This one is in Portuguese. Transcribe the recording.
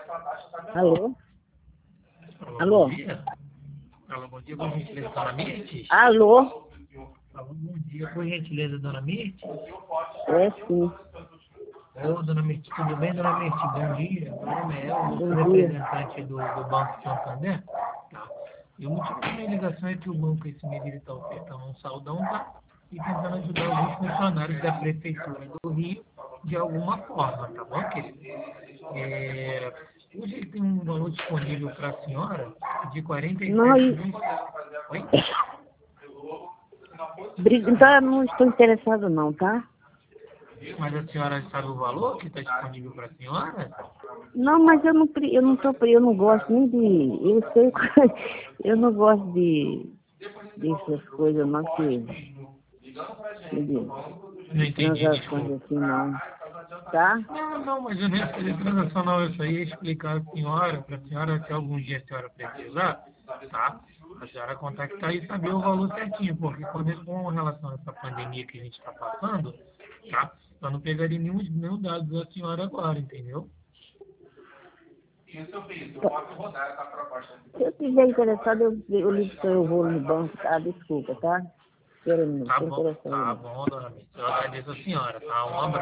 Alô? Alô, Alô? bom dia. Alô, bom dia, por gentileza, dona Mirtes. Alô? Alô, bom dia, por gentileza, dona Mirtes. É sim. Ô, dona Mirtes, tudo bem, dona Mirtes? Bom dia. Meu nome é Elvis, sou Bom dia. representante do Banco Santander. Tá. E o motivo da minha ligação é que o banco esse mês ele está ofertando um saldão, tá? E tentando ajudar alguns funcionários da Prefeitura do Rio de alguma forma, tá bom, querido? Hoje ele tem um valor disponível para a senhora de Não, 47 mil. Oi? então eu não estou interessado não, tá? Mas a senhora sabe o valor que está disponível para a senhora? Não, mas eu não gosto nem de, eu sei, eu não gosto dessas coisas não, Não de entendi, transações desculpa. assim não, tá? Não, mas eu não ia fazer transação não, eu só ia explicar à senhora, para a senhora, se algum dia a senhora precisar, tá? A senhora contactar e saber o valor certinho, porque com relação a essa pandemia que a gente está passando, tá? Eu não pegaria nenhum dado da senhora agora, entendeu? Se eu estiver interessado, eu ligo que eu vou no banco, tá? Desculpa, tá? Espera um minuto, estou interessado Tá não. bom, dona Mirta. Eu agradeço a senhora, tá? Um abraço.